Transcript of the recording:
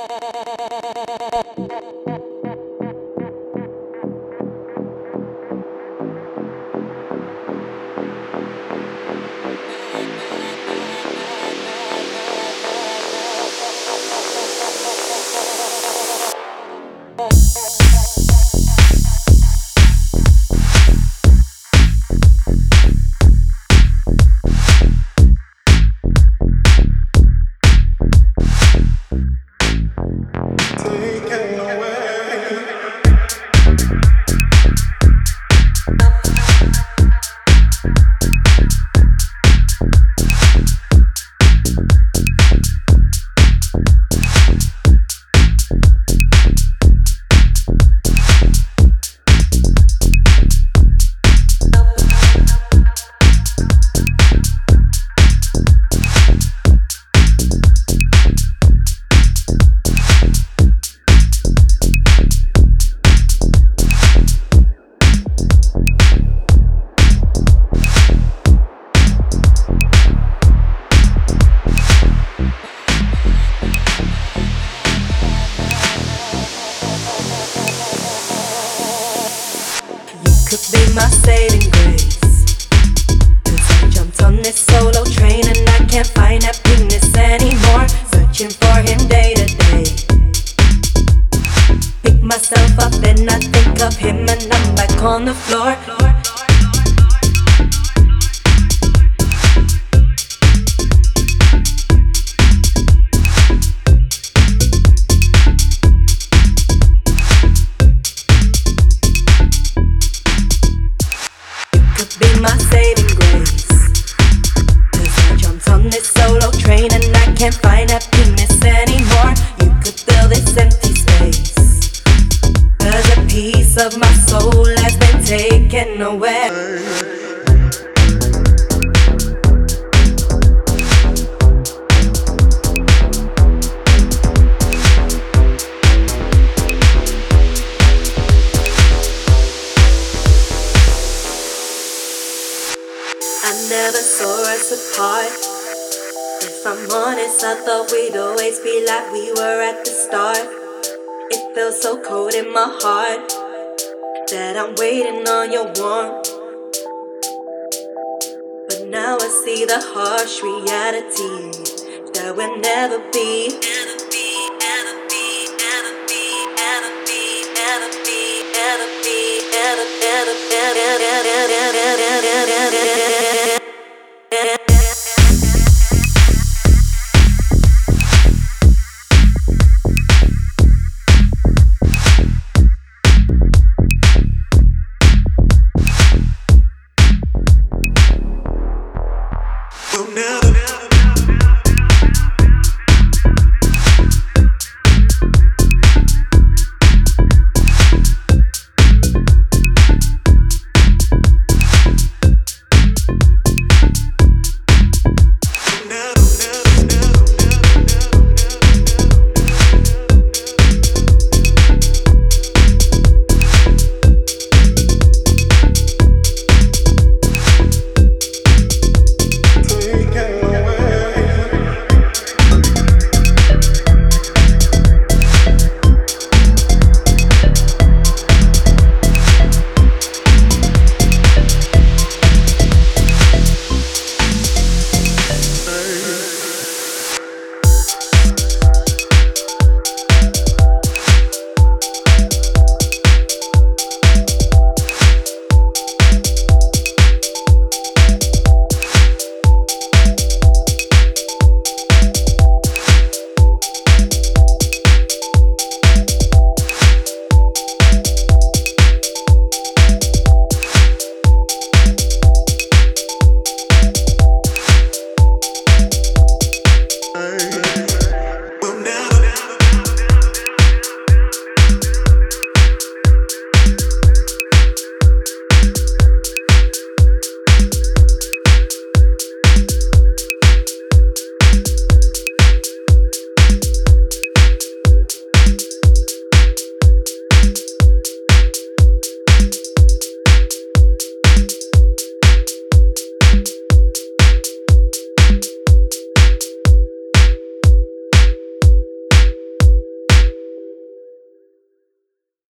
Could be my saving grace, 'cause I jumped on this solo train and I can't find happiness anymore. Searching for him day to day. Pick myself up and I think of him and I'm back on the floor. Be my saving grace, 'cause I jumped on this solo train and I can't find happiness anymore. You could fill this empty space, 'cause a piece of my soul has been taken away. I never saw us apart. If I'm honest, I thought we'd always be like we were at the start. It feels so cold in my heart that I'm waiting on your warmth. But now I see the harsh reality that we'll never be. Never be, never be, never be, never be, never be, never be, never, never, never, never, never, never, never, never, never.